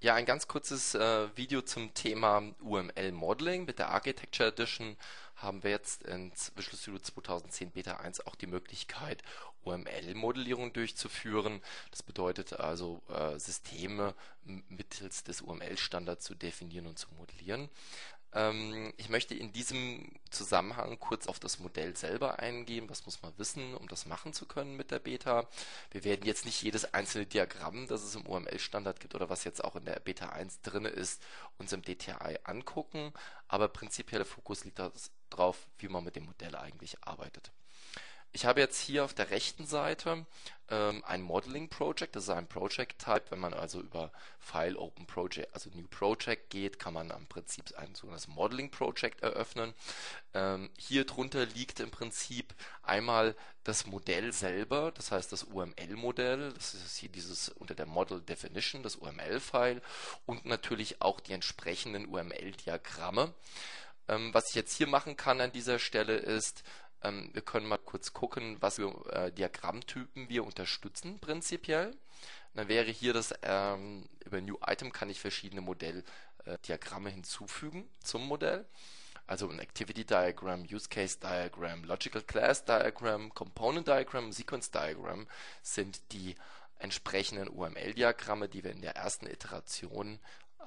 Ja, ein ganz kurzes Video zum Thema UML Modeling. Mit der Architecture Edition haben wir jetzt in Visual Studio 2010 Beta 1 auch die Möglichkeit, UML-Modellierung durchzuführen. Das bedeutet also, Systeme mittels des UML-Standards zu definieren und zu modellieren. Ich möchte in diesem Zusammenhang kurz auf das Modell selber eingehen. Was muss man wissen, um das machen zu können mit der Beta? Wir werden jetzt nicht jedes einzelne Diagramm, das es im UML-Standard gibt oder was jetzt auch in der Beta 1 drin ist, uns im Detail angucken, aber prinzipiell der Fokus liegt darauf, wie man mit dem Modell eigentlich arbeitet. Ich habe jetzt hier auf der rechten Seite ein Modeling Project, das ist ein Project Type. Wenn man also über File Open Project, also New Project geht, kann man im Prinzip ein sogenanntes Modeling Project eröffnen. Hier drunter liegt im Prinzip einmal das Modell selber, das heißt das UML-Modell, das ist hier dieses unter der Model Definition, das UML-File und natürlich auch die entsprechenden UML-Diagramme. Was ich jetzt hier machen kann an dieser Stelle ist, wir können mal kurz gucken, was für Diagrammtypen wir unterstützen prinzipiell. Dann wäre hier das, über New Item kann ich verschiedene Modelldiagramme hinzufügen zum Modell. Also ein Activity Diagram, Use Case Diagram, Logical Class Diagram, Component Diagram, Sequence Diagram sind die entsprechenden UML-Diagramme, die wir in der ersten Iteration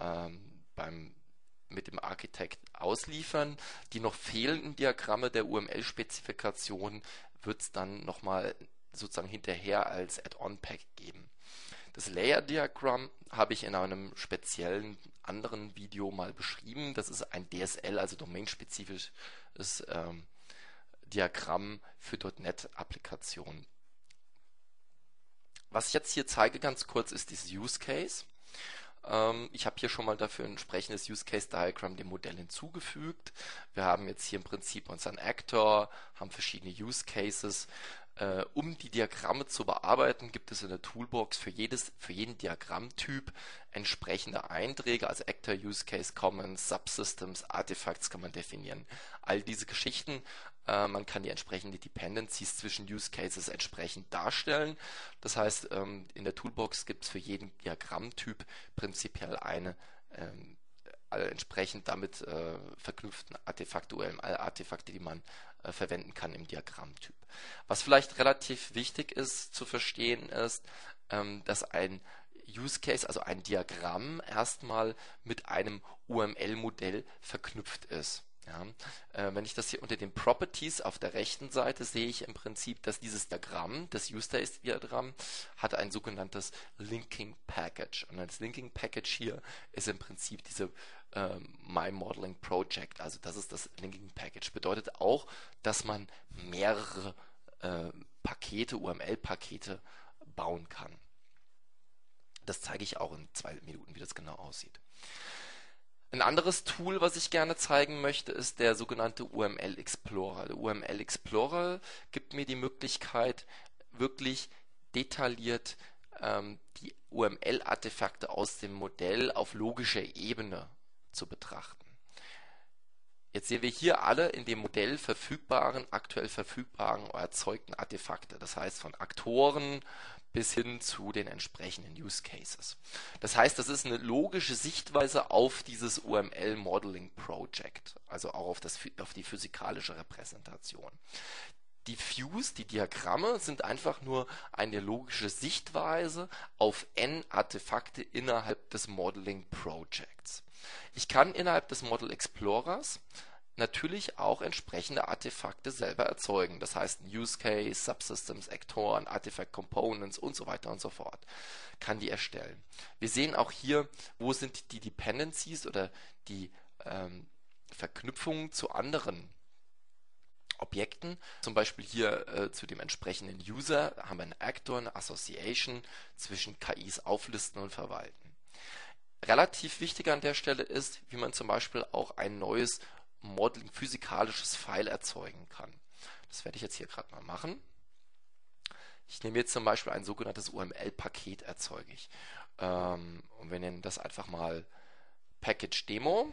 mit dem Architekt ausliefern. Die noch fehlenden Diagramme der UML-Spezifikation wird es dann nochmal sozusagen hinterher als Add-on-Pack geben. Das Layer-Diagramm habe ich in einem speziellen anderen Video mal beschrieben. Das ist ein DSL, also domainspezifisches Diagramm für .NET-Applikationen. Was ich jetzt hier zeige ganz kurz ist dieses Use Case. Ich habe hier schon mal dafür ein entsprechendes Use Case Diagramm dem Modell hinzugefügt. Wir haben jetzt hier im Prinzip unseren Actor, haben verschiedene Use Cases. Um die Diagramme zu bearbeiten, gibt es in der Toolbox für jeden Diagrammtyp entsprechende Einträge, also Actor, Use Case, Comments, Subsystems, Artifacts kann man definieren. All diese Geschichten, man kann die entsprechenden Dependencies zwischen Use Cases entsprechend darstellen. Das heißt, in der Toolbox gibt es für jeden Diagrammtyp prinzipiell eine entsprechend damit verknüpften Artefakte, UML-Artefakte, die man verwenden kann im Diagrammtyp. Was vielleicht relativ wichtig ist zu verstehen ist, dass ein Use Case, also ein Diagramm, erstmal mit einem UML-Modell verknüpft ist. Ja, wenn ich das hier unter den Properties auf der rechten Seite sehe ich im Prinzip, dass dieses Diagramm, das Use Case Diagramm, hat ein sogenanntes Linking Package. Und das Linking Package hier ist im Prinzip diese My Modeling Project. Also das ist das Linking Package. Bedeutet auch, dass man mehrere Pakete, UML-Pakete bauen kann. Das zeige ich auch in 2 Minuten, wie das genau aussieht. Ein anderes Tool, was ich gerne zeigen möchte, ist der sogenannte UML Explorer. Der UML Explorer gibt mir die Möglichkeit, wirklich detailliert die UML-Artefakte aus dem Modell auf logischer Ebene zu betrachten. Jetzt sehen wir hier alle in dem Modell aktuell verfügbaren oder erzeugten Artefakte. Das heißt von Aktoren bis hin zu den entsprechenden Use Cases. Das heißt, das ist eine logische Sichtweise auf dieses UML Modeling Project, also auch auf die physikalische Repräsentation. Die Views, die Diagramme, sind einfach nur eine logische Sichtweise auf n Artefakte innerhalb des Modeling Projects. Ich kann innerhalb des Model Explorers natürlich auch entsprechende Artefakte selber erzeugen. Das heißt, Use Case, Subsystems, Aktoren, Artifact Components und so weiter und so fort. Kann die erstellen. Wir sehen auch hier, wo sind die Dependencies oder die Verknüpfungen zu anderen Objekten. Zum Beispiel hier zu dem entsprechenden User haben wir einen Actor, eine Association zwischen KIs auflisten und verwalten. Relativ wichtig an der Stelle ist, wie man zum Beispiel auch ein neues Modeling physikalisches File erzeugen kann. Das werde ich jetzt hier gerade mal machen. Ich nehme jetzt zum Beispiel ein sogenanntes UML-Paket erzeuge ich. Und wir nennen das einfach mal Package Demo.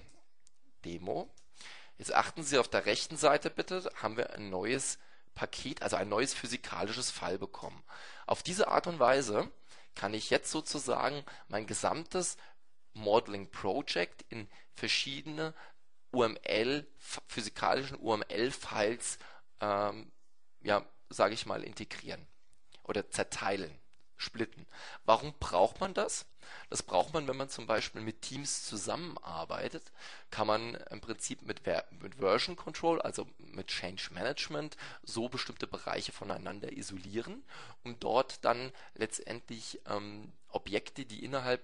Jetzt achten Sie auf der rechten Seite bitte, haben wir ein neues Paket, also ein neues physikalisches File bekommen. Auf diese Art und Weise kann ich jetzt sozusagen mein gesamtes Modeling Project in verschiedene physikalischen UML-Files, ja, sage ich mal, integrieren oder zerteilen, splitten. Warum braucht man das? Das braucht man, wenn man zum Beispiel mit Teams zusammenarbeitet, kann man im Prinzip mit Version Control, also mit Change Management, so bestimmte Bereiche voneinander isolieren, um dort dann letztendlich Objekte, die innerhalb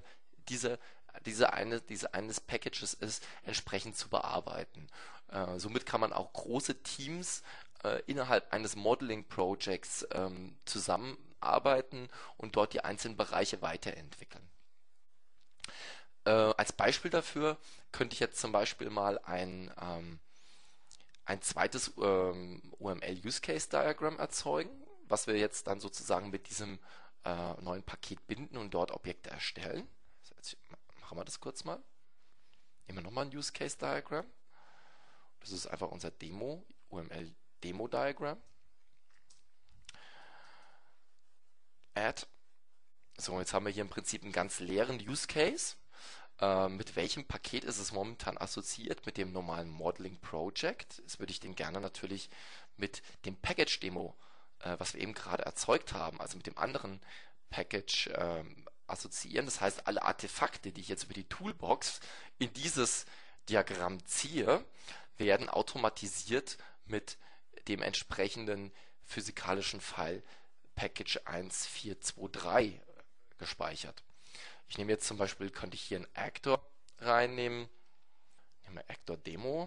eines Packages ist, entsprechend zu bearbeiten. Somit kann man auch große Teams innerhalb eines Modeling Projects zusammenarbeiten und dort die einzelnen Bereiche weiterentwickeln. Als Beispiel dafür könnte ich jetzt zum Beispiel mal ein zweites UML Use Case Diagram erzeugen, was wir jetzt dann sozusagen mit diesem neuen Paket binden und dort Objekte erstellen. Jetzt machen wir das kurz mal. Nehmen wir nochmal ein Use Case Diagram. Das ist einfach unser UML Demo Diagram. Add. So, jetzt haben wir hier im Prinzip einen ganz leeren Use Case. Mit welchem Paket ist es momentan assoziiert? Mit dem normalen Modeling Project. Jetzt würde ich den gerne natürlich mit dem Package Demo, was wir eben gerade erzeugt haben, also mit dem anderen Package assoziieren. Das heißt, alle Artefakte, die ich jetzt über die Toolbox in dieses Diagramm ziehe, werden automatisiert mit dem entsprechenden physikalischen File Package 1423 gespeichert. Ich nehme jetzt zum Beispiel, könnte ich hier einen Actor reinnehmen, nehmen wir Actor Demo,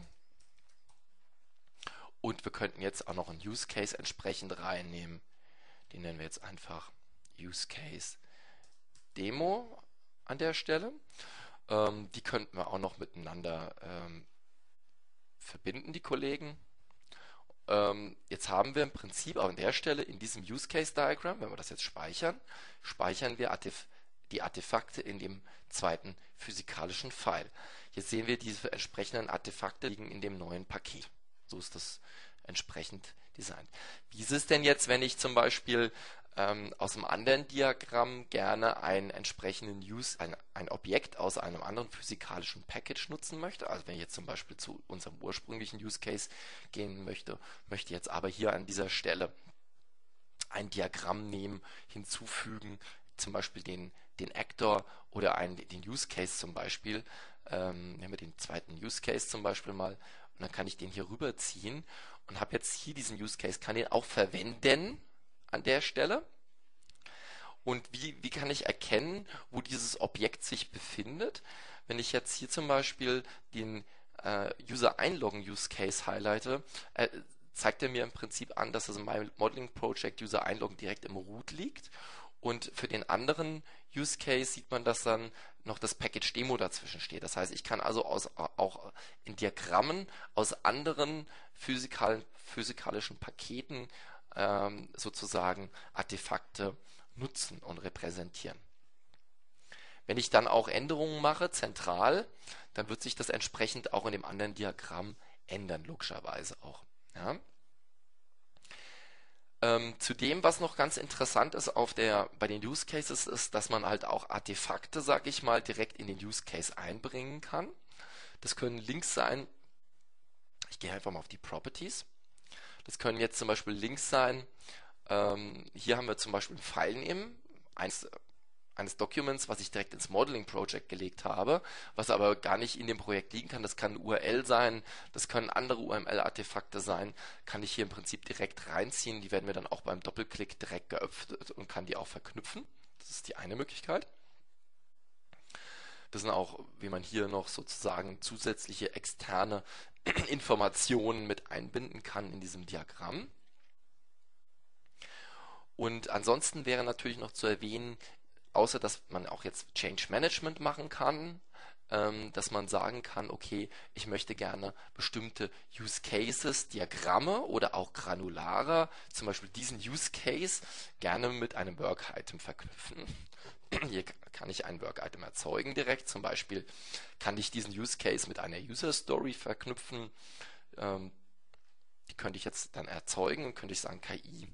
und wir könnten jetzt auch noch einen Use Case entsprechend reinnehmen. Den nennen wir jetzt einfach Use Case Demo an der Stelle. Die könnten wir auch noch miteinander verbinden, die Kollegen. Jetzt haben wir im Prinzip auch an der Stelle in diesem Use Case Diagram, wenn wir das jetzt speichern, speichern wir die Artefakte in dem zweiten physikalischen File. Jetzt sehen wir, diese entsprechenden Artefakte liegen in dem neuen Paket. So ist das entsprechend designt. Wie ist es denn jetzt, wenn ich zum Beispiel aus einem anderen Diagramm gerne einen entsprechenden ein Objekt aus einem anderen physikalischen Package nutzen möchte? Also wenn ich jetzt zum Beispiel zu unserem ursprünglichen Use Case gehen möchte jetzt aber hier an dieser Stelle ein Diagramm nehmen, hinzufügen, zum Beispiel den Actor oder den Use Case zum Beispiel. Nehmen wir den zweiten Use Case zum Beispiel mal, und dann kann ich den hier rüberziehen und habe jetzt hier diesen Use Case, kann den auch verwenden an der Stelle. Und wie kann ich erkennen, wo dieses Objekt sich befindet? Wenn ich jetzt hier zum Beispiel den User Einloggen Use Case highlighte, zeigt er mir im Prinzip an, dass das in meinem Modeling Project User Einloggen direkt im Root liegt. Und für den anderen Use Case sieht man, dass dann noch das Package Demo dazwischen steht. Das heißt, ich kann also auch in Diagrammen aus anderen physikalischen Paketen sozusagen Artefakte nutzen und repräsentieren. Wenn ich dann auch Änderungen mache, zentral, dann wird sich das entsprechend auch in dem anderen Diagramm ändern, logischerweise auch. Ja. Zudem, was noch ganz interessant ist bei den Use Cases, ist, dass man halt auch Artefakte, sag ich mal, direkt in den Use Case einbringen kann. Das können Links sein. Ich gehe einfach mal auf die Properties. Das können jetzt zum Beispiel Links sein. Hier haben wir zum Beispiel ein File-Name eines Documents, was ich direkt ins Modeling Project gelegt habe, was aber gar nicht in dem Projekt liegen kann. Das kann eine URL sein, das können andere UML-Artefakte sein, kann ich hier im Prinzip direkt reinziehen. Die werden mir dann auch beim Doppelklick direkt geöffnet und kann die auch verknüpfen. Das ist die eine Möglichkeit. Das sind auch, wie man hier noch sozusagen zusätzliche externe Informationen mit einbinden kann in diesem Diagramm. Und ansonsten wäre natürlich noch zu erwähnen, außer dass man auch jetzt Change Management machen kann, dass man sagen kann, okay, ich möchte gerne bestimmte Use Cases, Diagramme oder auch granularer, zum Beispiel diesen Use Case, gerne mit einem Work Item verknüpfen. Hier kann ich ein Work Item erzeugen direkt. Zum Beispiel kann ich diesen Use Case mit einer User Story verknüpfen. Die könnte ich jetzt dann erzeugen und könnte ich sagen KI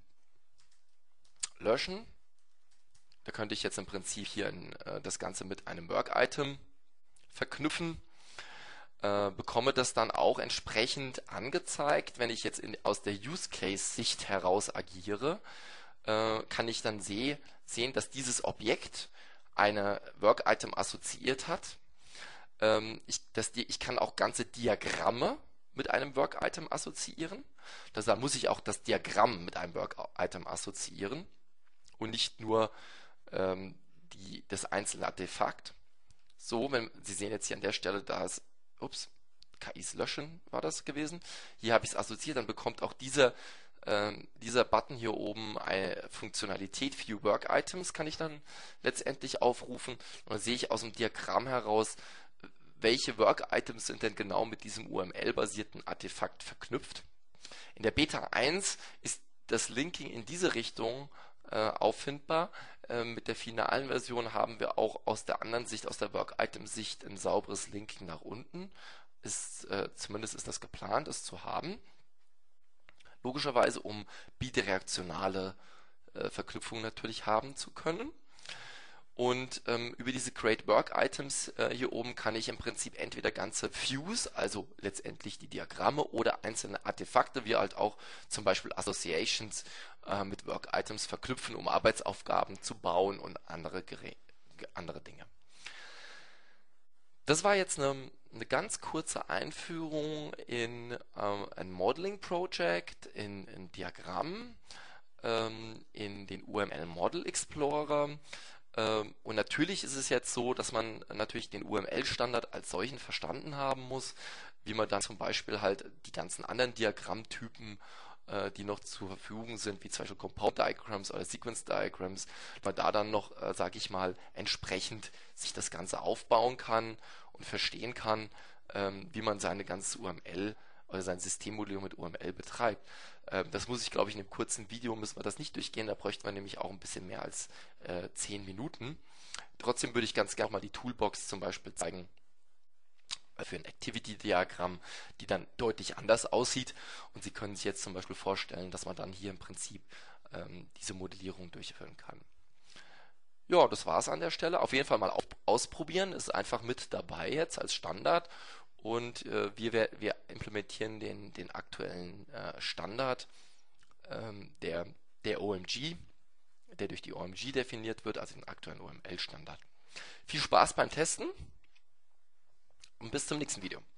löschen. Da könnte ich jetzt im Prinzip hier das Ganze mit einem Work Item verknüpfen, bekomme das dann auch entsprechend angezeigt. Wenn ich jetzt aus der Use-Case-Sicht heraus agiere, kann ich dann sehen, dass dieses Objekt eine Work-Item assoziiert hat. Ich kann auch ganze Diagramme mit einem Work-Item assoziieren. Da muss ich auch das Diagramm mit einem Work-Item assoziieren und nicht nur das einzelne Artefakt. So, Sie sehen jetzt hier an der Stelle, KIs löschen war das gewesen. Hier habe ich es assoziiert, dann bekommt auch dieser Button hier oben eine Funktionalität View Work Items, kann ich dann letztendlich aufrufen. Und dann sehe ich aus dem Diagramm heraus, welche Work Items sind denn genau mit diesem UML-basierten Artefakt verknüpft. In der Beta 1 ist das Linking in diese Richtung auffindbar. Mit der finalen Version haben wir auch aus der anderen Sicht, aus der Work-Item-Sicht, ein sauberes Linking nach unten. Zumindest ist das geplant, es zu haben. Logischerweise, um bidirektionale Verknüpfungen natürlich haben zu können. Und über diese Create Work Items hier oben kann ich im Prinzip entweder ganze Views, also letztendlich die Diagramme, oder einzelne Artefakte, wie halt auch zum Beispiel Associations mit Work Items verknüpfen, um Arbeitsaufgaben zu bauen und andere Dinge. Das war jetzt eine ganz kurze Einführung in ein Modeling Project, in ein Diagramm, in den UML Model Explorer. Und natürlich ist es jetzt so, dass man natürlich den UML-Standard als solchen verstanden haben muss, wie man dann zum Beispiel halt die ganzen anderen Diagrammtypen, die noch zur Verfügung sind, wie zum Beispiel Compound Diagrams oder Sequence Diagrams, man da dann noch, sage ich mal, entsprechend sich das Ganze aufbauen kann und verstehen kann, wie man seine ganze UML oder sein Systemmodellierung mit UML betreibt. Das muss ich, glaube ich, in einem kurzen Video müssen wir das nicht durchgehen, da bräuchten wir nämlich auch ein bisschen mehr als 10 Minuten. Trotzdem würde ich ganz gerne mal die Toolbox zum Beispiel zeigen für ein Activity-Diagramm, die dann deutlich anders aussieht. Und Sie können sich jetzt zum Beispiel vorstellen, dass man dann hier im Prinzip diese Modellierung durchführen kann. Ja, das war es an der Stelle. Auf jeden Fall mal ausprobieren, ist einfach mit dabei jetzt als Standard. Und wir implementieren den aktuellen Standard der OMG, der durch die OMG definiert wird, also den aktuellen OML-Standard. Viel Spaß beim Testen und bis zum nächsten Video.